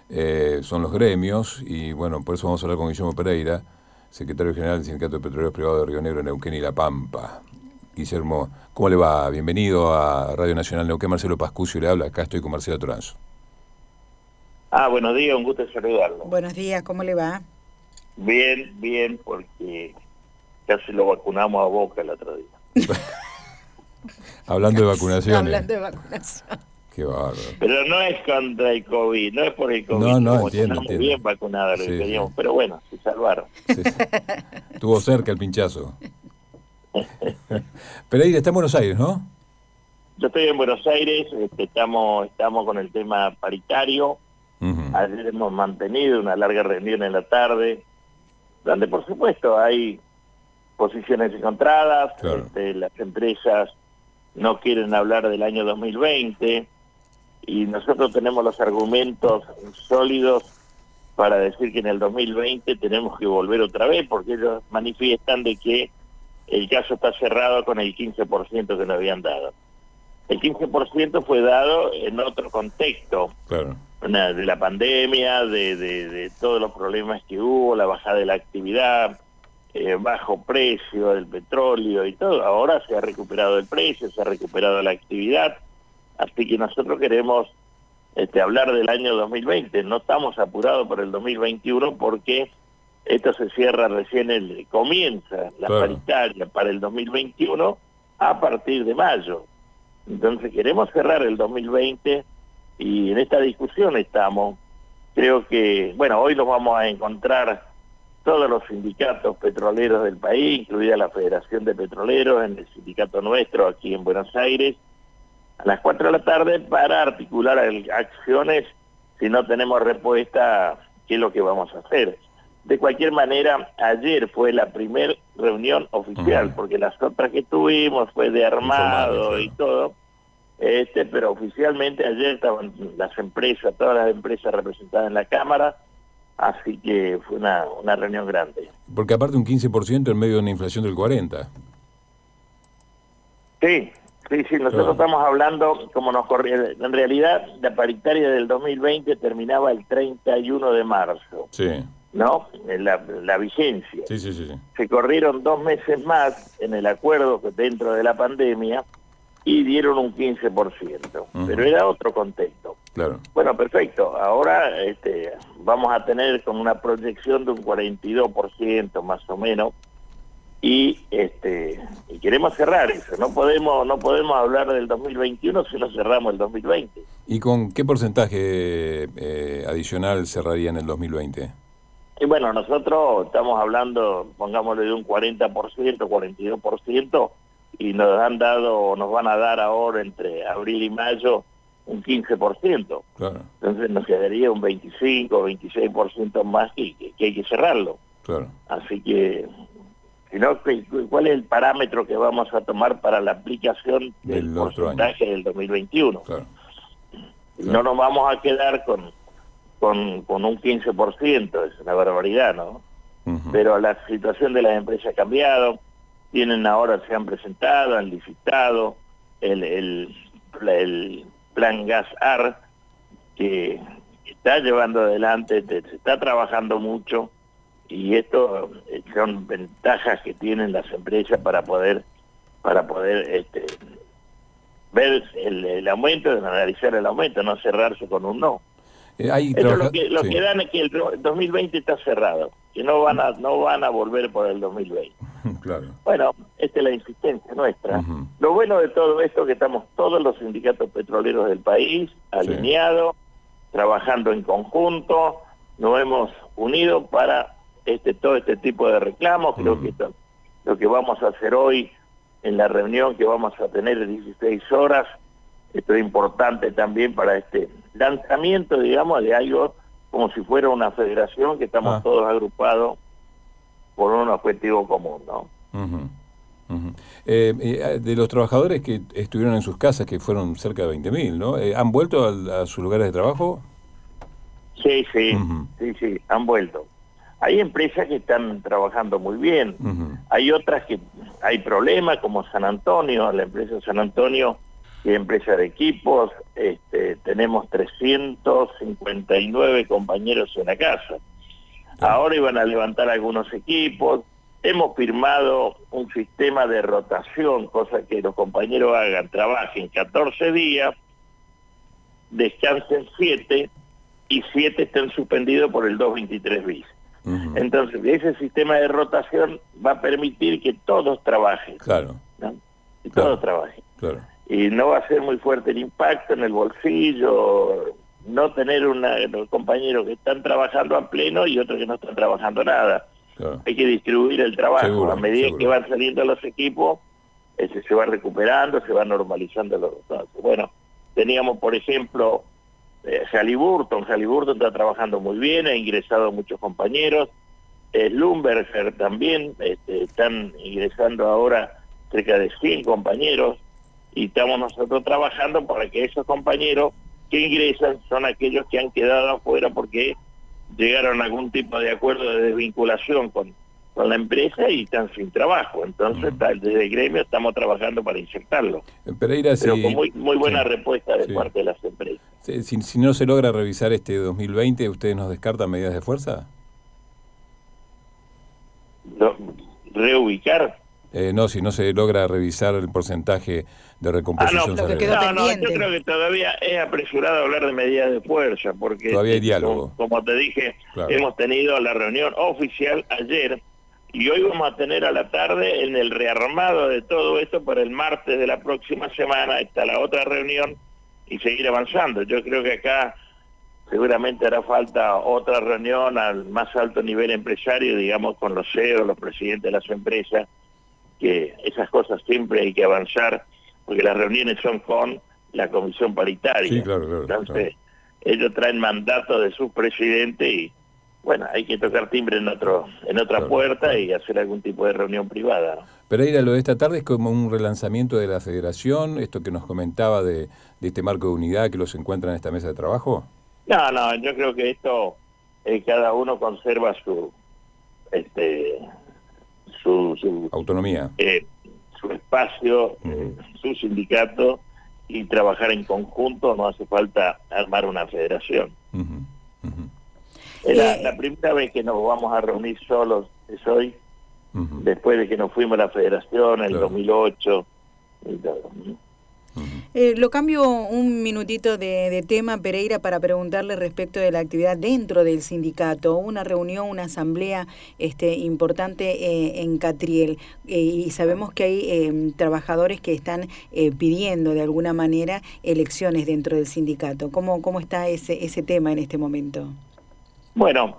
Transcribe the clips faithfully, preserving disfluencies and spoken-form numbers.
eh, son los gremios, y bueno, por eso vamos a hablar con Guillermo Pereira, secretario general del Sindicato de Petroleros Privados de Río Negro, Neuquén y La Pampa. Guillermo, ¿cómo le va? Bienvenido a Radio Nacional Neuquén. Marcelo Pascucio le habla, acá estoy con Marcela Toranzo. Ah, buenos días, un gusto saludarlo. Buenos días, ¿cómo le va? Bien, bien, porque casi lo vacunamos a Boca el otro día. Hablando de vacunaciones. Hablando de vacunación. Qué bárbaro. Pero no es contra el COVID, no es por el COVID. No, no, como entiendo, estamos entiendo. bien vacunados, lo Sí, que queríamos, sí. pero bueno, se salvaron. Sí, sí. Estuvo cerca el pinchazo. Pereira está en Buenos Aires, ¿no? Yo estoy en Buenos Aires, este, estamos, estamos con el tema paritario. Uh-huh. Ayer hemos mantenido una larga reunión en la tarde, donde por supuesto hay posiciones encontradas, Claro. este, las empresas no quieren hablar del año dos mil veinte y nosotros tenemos los argumentos sólidos para decir que en el dos mil veinte tenemos que volver otra vez, porque ellos manifiestan de que el caso está cerrado con el quince por ciento que nos habían dado. El quince por ciento fue dado en otro contexto, Claro. una, de la pandemia, de, de, de todos los problemas que hubo, la bajada de la actividad, eh, bajo precio del petróleo y todo. Ahora se ha recuperado el precio, se ha recuperado la actividad, así que nosotros queremos este, hablar del año dos mil veinte. No estamos apurados por el dos mil veintiuno porque esto se cierra recién, el comienza la Claro. paritaria para el dos mil veintiuno a partir de mayo. Entonces queremos cerrar el dos mil veinte y en esta discusión estamos. Creo que, bueno, hoy los vamos a encontrar todos los sindicatos petroleros del país, incluida la Federación de Petroleros, en el sindicato nuestro aquí en Buenos Aires, a las cuatro de la tarde para articular acciones. Si no tenemos respuesta, ¿qué es lo que vamos a hacer? De cualquier manera, ayer fue la primera reunión oficial, uh-huh. porque las otras que tuvimos fue de armado y todo, este, pero oficialmente ayer estaban las empresas, todas las empresas representadas en la Cámara, así que fue una, una reunión grande. Porque aparte un quince por ciento en medio de una inflación del cuarenta por ciento. Sí, sí, sí, nosotros claro. estamos hablando, como nos corría, en realidad la paritaria del dos mil veinte terminaba el treinta y uno de marzo. Sí. ¿No? La, la vigencia. Sí, sí, sí, sí. Se corrieron dos meses más en el acuerdo dentro de la pandemia y dieron un quince por ciento, uh-huh. pero era otro contexto. Claro. Bueno, perfecto. Ahora este, vamos a tener como una proyección de un cuarenta y dos por ciento más o menos y este y queremos cerrar eso. No podemos no podemos hablar del dos mil veintiuno si no cerramos el dos mil veinte. ¿Y con qué porcentaje eh, adicional cerraría en el dos mil veinte? Y bueno, nosotros estamos hablando, pongámosle, de un cuarenta por ciento, cuarenta y dos por ciento, y nos han dado, nos van a dar ahora entre abril y mayo un quince por ciento. Claro. Entonces nos quedaría un veinticinco, veintiséis por ciento más que, que, que hay que cerrarlo. Claro. Así que, si no, ¿cuál es el parámetro que vamos a tomar para la aplicación del, del porcentaje año. del dos mil veintiuno? Claro. Claro. No nos vamos a quedar con... Con, con un quince por ciento, es una barbaridad, ¿no? Uh-huh. Pero la situación de las empresas ha cambiado, tienen ahora, se han presentado, han licitado el, el, el plan Gas A R, que está llevando adelante, se está trabajando mucho, y esto son ventajas que tienen las empresas para poder, para poder este, ver el, el aumento, analizar el aumento, no cerrarse con un no. Eh, hay Esto trabaja... lo que, lo sí. que dan es que el dos mil veinte está cerrado, que no van a no van a volver por el dos mil veinte. Claro. Bueno, esta es la insistencia nuestra. Uh-huh. Lo bueno de todo esto es que estamos todos los sindicatos petroleros del país alineados, sí. trabajando en conjunto, nos hemos unido para este todo este tipo de reclamos. Creo uh-huh. que esto, lo que vamos a hacer hoy en la reunión que vamos a tener de dieciséis horas, esto es importante también para este lanzamiento, digamos, de algo como si fuera una federación que estamos ah. todos agrupados por un objetivo común, ¿no? Uh-huh. Uh-huh. Eh, eh, de los trabajadores que estuvieron en sus casas, que fueron cerca de veinte mil, ¿no? Eh, ¿Han vuelto a, a sus lugares de trabajo? Sí, sí, uh-huh. sí, sí, han vuelto. Hay empresas que están trabajando muy bien, uh-huh. hay otras que hay problemas, como San Antonio, la empresa San Antonio y empresa de equipos, este, tenemos trescientos cincuenta y nueve compañeros en la casa. Ahora iban a levantar algunos equipos, hemos firmado un sistema de rotación, cosa que los compañeros hagan, trabajen catorce días, descansen siete y siete estén suspendidos por el doscientos veintitrés bis. Uh-huh. Entonces, ese sistema de rotación va a permitir que todos trabajen. Claro. ¿No? Que claro. todos trabajen. Claro. Y no va a ser muy fuerte el impacto en el bolsillo, no tener una, los compañeros que están trabajando a pleno y otros que no están trabajando nada. Claro. Hay que distribuir el trabajo. Seguro, a medida seguro. que van saliendo los equipos, ese se va recuperando, se va normalizando los resultados. Bueno, teníamos, por ejemplo, eh, Halliburton. Halliburton está trabajando muy bien, ha ingresado muchos compañeros. Eh, Schlumberger también, este, están ingresando ahora cerca de cien compañeros. Y estamos nosotros trabajando para que esos compañeros que ingresan son aquellos que han quedado afuera porque llegaron a algún tipo de acuerdo de desvinculación con, con la empresa y están sin trabajo. Entonces, uh-huh. desde el gremio estamos trabajando para insertarlo. Pereira, Pero si... con muy, muy buena sí, respuesta de sí. parte de las empresas. Si, si, si no se logra revisar este dos mil veinte, ¿ustedes nos descartan medidas de fuerza? ¿Lo, ¿Reubicar? Eh, no, si no se logra revisar el porcentaje de recomposición ah, no, salarial. No, no, yo creo que todavía es apresurado hablar de medidas de fuerza, porque todavía hay diálogo. Como, como te dije, claro. hemos tenido la reunión oficial ayer y hoy vamos a tener a la tarde en el rearmado de todo esto para el martes de la próxima semana, está la otra reunión y seguir avanzando. Yo creo que acá seguramente hará falta otra reunión al más alto nivel empresario, digamos con los C E O, los presidentes de las empresas, que esas cosas siempre hay que avanzar, porque las reuniones son con la comisión paritaria. Sí, claro, claro, Entonces, claro. ellos traen mandato de su presidente y, bueno, hay que tocar timbre en otro en otra claro, puerta claro. y hacer algún tipo de reunión privada. Pereira, lo de esta tarde es como un relanzamiento de la federación, esto que nos comentaba de, de este marco de unidad que los encuentra en esta mesa de trabajo. No, no, yo creo que esto, eh, cada uno conserva su... este Su, su autonomía, eh, su espacio, uh-huh. eh, su sindicato y trabajar en conjunto. No hace falta armar una federación. Uh-huh. Uh-huh. Es la, la primera vez que nos vamos a reunir solos es hoy, uh-huh. después de que nos fuimos a la federación en el claro. dos mil ocho y todo. Eh, lo cambio un minutito de, de tema, Pereira, para preguntarle respecto de la actividad dentro del sindicato. Una reunión, una asamblea este, importante eh, en Catriel eh, y sabemos que hay eh, trabajadores que están eh, pidiendo de alguna manera elecciones dentro del sindicato. ¿Cómo, cómo está ese, ese tema en este momento? Bueno,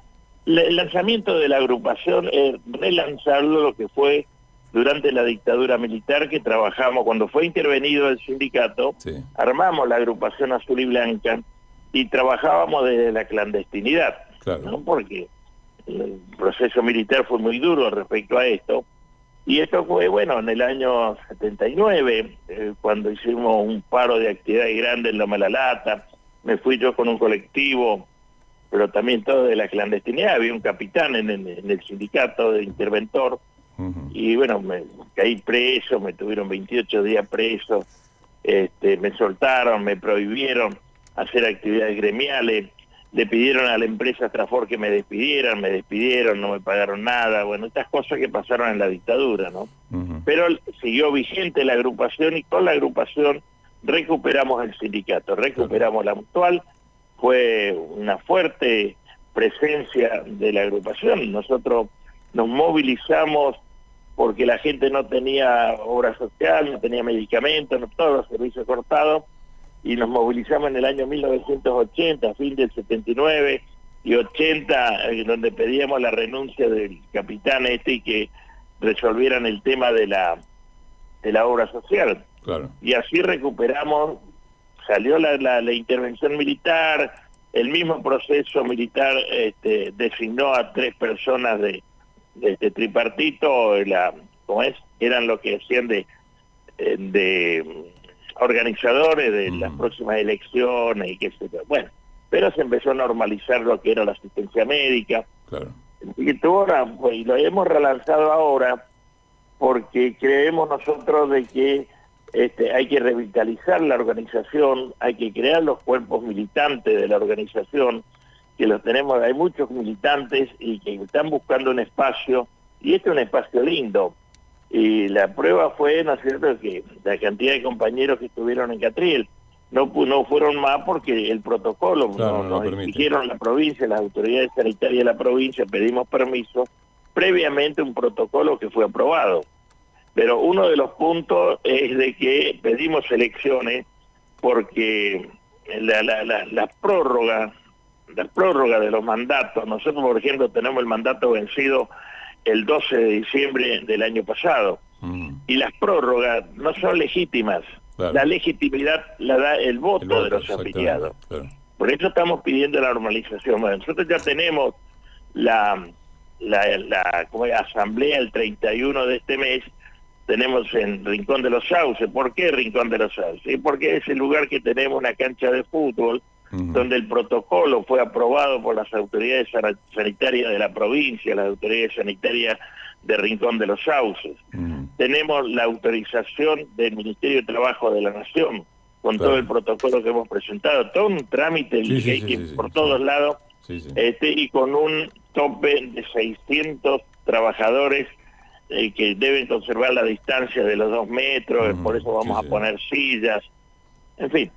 el lanzamiento de la agrupación es relanzarlo lo que fue durante la dictadura militar, que trabajamos, cuando fue intervenido el sindicato, sí. armamos la agrupación Azul y Blanca y trabajábamos desde la clandestinidad, claro. ¿no? Porque el proceso militar fue muy duro respecto a esto, y esto fue, bueno, en el año setenta y nueve, eh, cuando hicimos un paro de actividad grande en Loma La Lata, me fui yo con un colectivo, pero también todo de la clandestinidad, había un capitán en, en, en el sindicato de interventor, y bueno, me caí preso, me tuvieron veintiocho días preso, este, me soltaron, me prohibieron hacer actividades gremiales, le pidieron a la empresa Trafor que me despidieran, me despidieron, no me pagaron nada, bueno, estas cosas que pasaron en la dictadura, ¿no? Uh-huh. Pero siguió vigente la agrupación y con la agrupación recuperamos el sindicato, recuperamos la mutual, fue una fuerte presencia de la agrupación, nosotros nos movilizamos porque la gente no tenía obra social, no tenía medicamentos, no, todos los servicios cortados, y nos movilizamos en el año mil novecientos ochenta, fin del setenta y nueve y ochenta, eh, donde pedíamos la renuncia del capitán este y que resolvieran el tema de la de la obra social. Claro. Y así recuperamos, salió la, la, la intervención militar, el mismo proceso militar este, designó a tres personas de de este tripartito, la, ¿cómo es? Eran lo que hacían de, de organizadores de mm. las próximas elecciones y qué sé yo. Bueno, pero se empezó a normalizar lo que era la asistencia médica. Claro. Y ahora, pues, lo hemos relanzado ahora porque creemos nosotros de que este, hay que revitalizar la organización, hay que crear los cuerpos militantes de la organización, que los tenemos, hay muchos militantes y que están buscando un espacio, y este es un espacio lindo. Y la prueba fue, ¿no es cierto?, que la cantidad de compañeros que estuvieron en Catriel no, no fueron más porque el protocolo, claro, no, no nos lo exigieron la provincia, las autoridades sanitarias de la provincia, pedimos permiso, previamente un protocolo que fue aprobado. Pero uno de los puntos es de que pedimos elecciones porque la, la, la, la prórroga, la prórroga de los mandatos, nosotros por ejemplo tenemos el mandato vencido el doce de diciembre del año pasado, mm. y las prórrogas no son legítimas. Claro. La legitimidad la da el voto, el voto de los afiliados. Claro. Por eso estamos pidiendo la normalización. Bueno, nosotros ya tenemos la, la, la como es, asamblea el treinta y uno de este mes, tenemos en Rincón de los Sauces. ¿Por qué Rincón de los Sauces? Porque es el lugar que tenemos una cancha de fútbol, uh-huh. donde el protocolo fue aprobado por las autoridades sanitarias de la provincia, las autoridades sanitarias de Rincón de los Sauces. Uh-huh. Tenemos la autorización del Ministerio de Trabajo de la Nación, con claro. todo el protocolo que hemos presentado, todo un trámite sí, sí, sí, sí, por sí, todos sí. lados, sí, sí. Este, y con un tope de seiscientos trabajadores eh, que deben conservar la distancia de los dos metros, uh-huh. por eso vamos sí, a sí. poner sillas, en fin,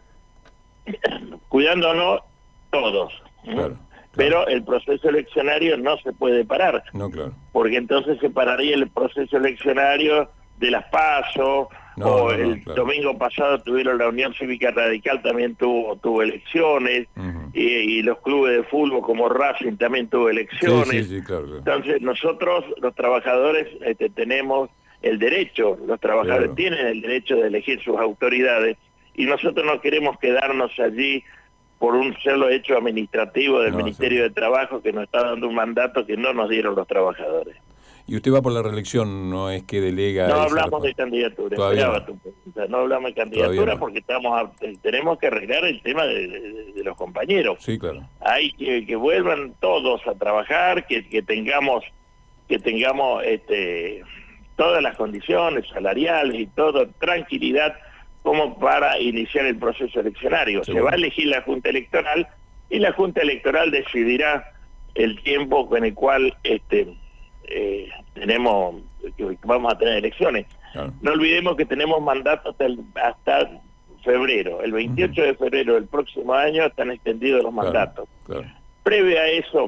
cuidándonos todos. Claro. Claro. Pero el proceso eleccionario no se puede parar, no, claro. porque entonces se pararía el proceso eleccionario de las PASO, no, o no, no, el claro. domingo pasado tuvieron la Unión Cívica Radical, también tuvo tuvo elecciones, uh-huh. y, y los clubes de fútbol como Racing también tuvo elecciones. Sí, sí, sí, claro, claro. Entonces nosotros, los trabajadores, este, tenemos el derecho, los trabajadores claro. tienen el derecho de elegir sus autoridades, y nosotros no queremos quedarnos allí por un solo hecho administrativo del no, Ministerio sí. de Trabajo que nos está dando un mandato que no nos dieron los trabajadores. Y usted va por la reelección, no es que delega... No hablamos de candidatura, esperaba tu pregunta. No hablamos de candidatura no. porque estamos a, tenemos que arreglar el tema de, de, de los compañeros. Sí, claro. Hay que que vuelvan todos a trabajar, que, que tengamos que tengamos este todas las condiciones salariales y todo, tranquilidad, como para iniciar el proceso eleccionario. Sí, Se bueno. va a elegir la Junta Electoral y la Junta Electoral decidirá el tiempo con el cual este eh, tenemos que vamos a tener elecciones. Claro. No olvidemos que tenemos mandato hasta, el, hasta febrero. El veintiocho uh-huh. de febrero del próximo año están extendidos los mandatos. Claro, claro. Previo a eso,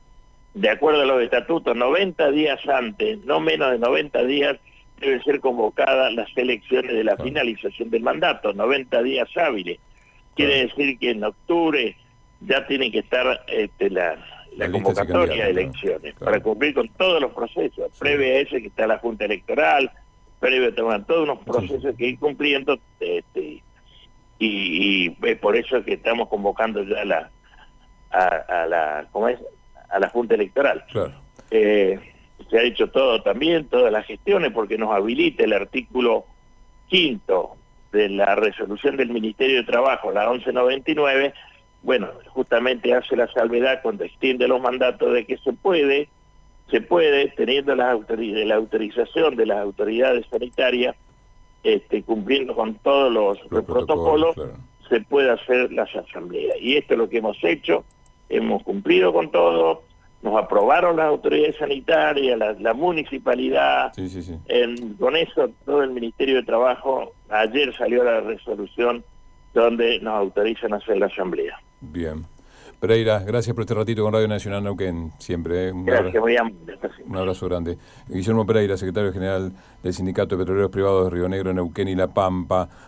de acuerdo a los estatutos, noventa días antes, no menos de noventa días, deben ser convocadas las elecciones de la claro. finalización del mandato, noventa días hábiles. Quiere claro. decir que en octubre ya tiene que estar este, la, la, la convocatoria de elecciones, claro. para cumplir con todos los procesos. Sí. Previo a ese que está la Junta Electoral, previo a todos unos procesos sí. que ir cumpliendo, este, y, y es por eso que estamos convocando ya la, a, a la, ¿cómo es? a la Junta Electoral. Claro. Eh, se ha hecho todo también, todas las gestiones, porque nos habilita el artículo quinto de la resolución del Ministerio de Trabajo, la once noventa y nueve, bueno, justamente hace la salvedad cuando extiende los mandatos de que se puede, se puede, teniendo la, autori- la autorización de las autoridades sanitarias, este, cumpliendo con todos los, los, los protocolos, protocolos claro. se puede hacer las asambleas. Y esto es lo que hemos hecho, hemos cumplido con todo. Nos aprobaron las autoridades sanitarias, la, la municipalidad, sí, sí, sí. En, con eso todo el Ministerio de Trabajo, ayer salió la resolución donde nos autorizan a hacer la asamblea. Bien. Pereira, gracias por este ratito con Radio Nacional Neuquén, siempre. Un gracias, abrazo, muy amable. Un abrazo grande. Guillermo Pereira, secretario general del Sindicato de Petroleros Privados de Río Negro, Neuquén y La Pampa.